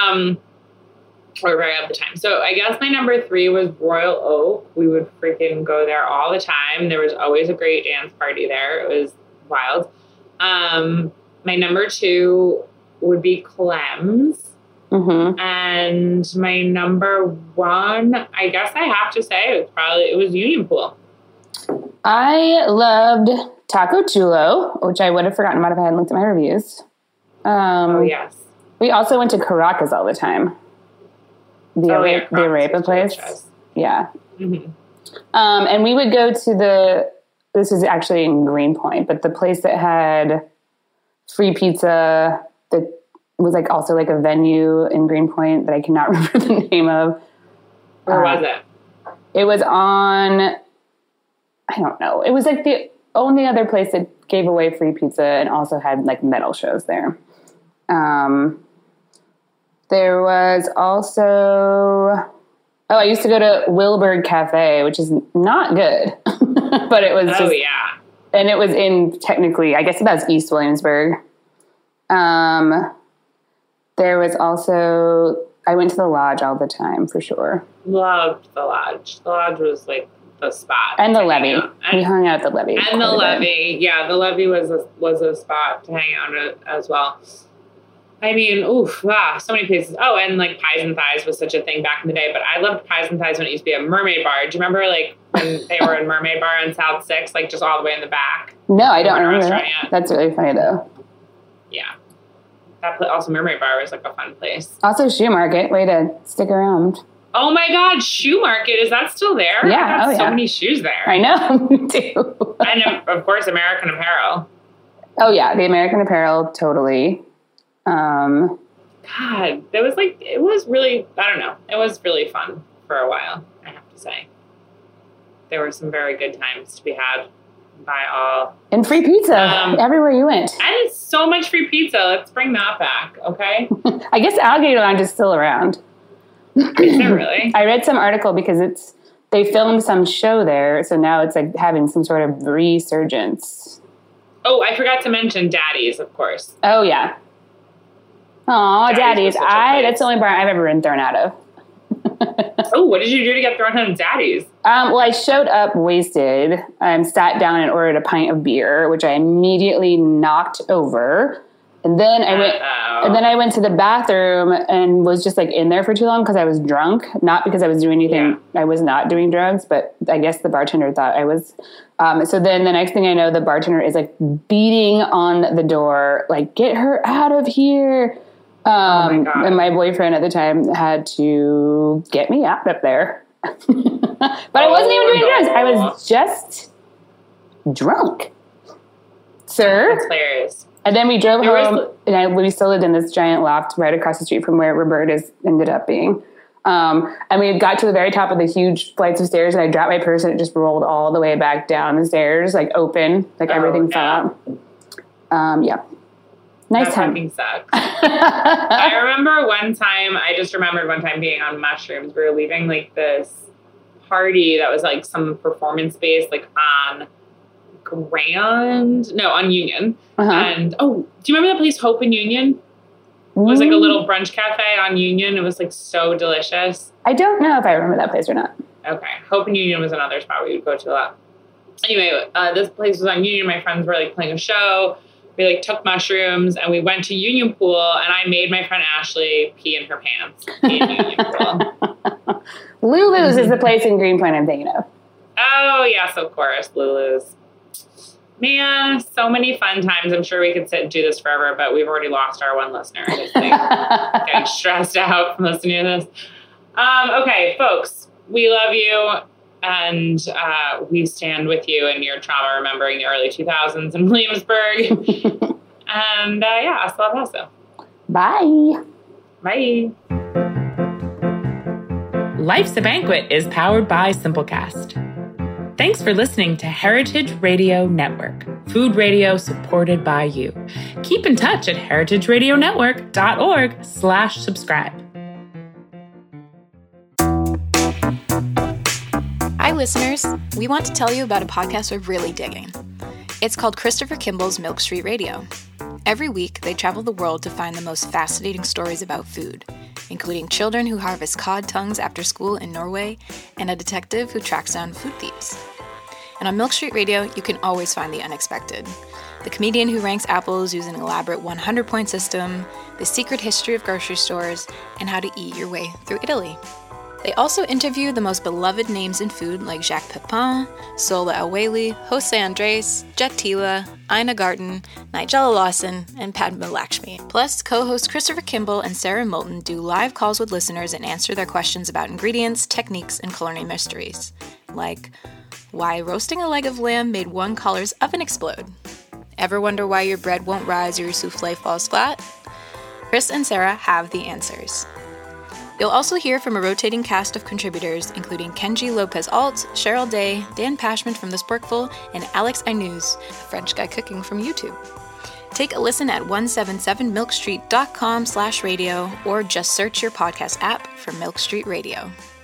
Or very at the time. So I guess my number 3 was Royal Oak. We would freaking go there all the time. There was always a great dance party there. It was wild. My number 2 would be Clem's. Mm-hmm. And my number 1, I guess I have to say, it was Union Pool. I loved Taco Chulo, which I would have forgotten about if I hadn't looked at my reviews. Oh, yes. We also went to Caracas all the time. The arepa place. Delicious. Yeah. Mm-hmm. And we would go to this is actually in Greenpoint, but the place that had free pizza that was like also like a venue in Greenpoint that I cannot remember the name of. Where was it? It was on, I don't know. It was like the only other place that gave away free pizza and also had like metal shows there. There was also, I used to go to Wilburg Cafe, which is not good, but it was just, and it was in technically, I guess that's East Williamsburg. There was also, I went to the Lodge all the time for sure. Loved the Lodge. The Lodge was like the spot. And the Levee. We hung out at the Levee. And the Levee. Yeah, the Levee was a spot to hang out at as well. I mean, so many places. Oh, and like Pies and Thighs was such a thing back in the day, but I loved Pies and Thighs when it used to be a Mermaid Bar. Do you remember like when they were in Mermaid Bar on South 6, like just all the way in the back? No, I don't remember that. That's really funny though. Yeah. Also Mermaid Bar was like a fun place. Also Shoe Market, way to stick around. Oh my God, Shoe Market, is that still there? Yeah, I got so many shoes there. I know, me too. And of course, American Apparel. Oh yeah, the American Apparel, totally. God, it was really, I don't know, it was really fun for a while, I have to say. There were some very good times to be had by all. And free pizza everywhere you went. And so much free pizza. Let's bring that back, okay? I guess Alligator Lounge is still around. Is it really? I read some article because they filmed some show there, so now it's like having some sort of resurgence. Oh, I forgot to mention Daddy's, of course. Oh, yeah. Aw, Daddy's. That's the only bar I've ever been thrown out of. Oh, what did you do to get thrown out of Daddy's? Well, I showed up wasted, sat down and ordered a pint of beer, which I immediately knocked over. And then I went to the bathroom and was just like in there for too long because I was drunk, not because I was doing anything. Yeah. I was not doing drugs, but I guess the bartender thought I was. So then the next thing I know, the bartender is like beating on the door, like, get her out of here. And my boyfriend at the time had to get me out up there. But I wasn't even doing drugs. I was just drunk. Sir? That's hilarious. And then we drove home, and we still lived in this giant loft right across the street from where Roberta's ended up being. And we got to the very top of the huge flights of stairs, and I dropped my purse, and it just rolled all the way back down the stairs, like open, like everything fell out. Yeah. Nice that time. Fucking sucks. I remember one time being on mushrooms. We were leaving like this party that was like some performance space, like on Union. Uh-huh. And do you remember that place Hope in Union? It was like a little brunch cafe on Union. It was like so delicious. I don't know if I remember that place or not. Okay. Hope in Union was another spot we would go to a lot. Anyway, this place was on Union. My friends were like playing a show. We like took mushrooms and we went to Union Pool, and I made my friend Ashley pee in her pants in Union Pool. Lulu's is the place in Greenpoint I'm thinking of. Oh, yes, of course. Lulu's. Man, so many fun times. I'm sure we could sit and do this forever, but we've already lost our one listener. Who's like getting stressed out from listening to this. Okay, folks, we love you. And we stand with you in your trauma, remembering the early 2000s in Williamsburg. And hasta la paso. Bye. Bye. Life's a Banquet is powered by Simplecast. Thanks for listening to Heritage Radio Network, food radio supported by you. Keep in touch at heritageradionetwork.org/subscribe. Hi, listeners. We want to tell you about a podcast we're really digging. It's called Christopher Kimball's Milk Street Radio. Every week, they travel the world to find the most fascinating stories about food, including children who harvest cod tongues after school in Norway and a detective who tracks down food thieves. And on Milk Street Radio, you can always find the unexpected. The comedian who ranks apples using an elaborate 100-point system, the secret history of grocery stores, and how to eat your way through Italy. They also interview the most beloved names in food like Jacques Pepin, Sola El-Waylly, Jose Andres, Jet Tila, Ina Garten, Nigella Lawson, and Padma Lakshmi. Plus, co-hosts Christopher Kimball and Sarah Moulton do live calls with listeners and answer their questions about ingredients, techniques, and culinary mysteries. Like, why roasting a leg of lamb made one caller's oven explode? Ever wonder why your bread won't rise or your souffle falls flat? Chris and Sarah have the answers. You'll also hear from a rotating cast of contributors, including Kenji Lopez-Alt, Cheryl Day, Dan Pashman from The Sporkful, and Alex Ainuz, a French guy cooking from YouTube. Take a listen at 177milkstreet.com/radio or just search your podcast app for Milk Street Radio.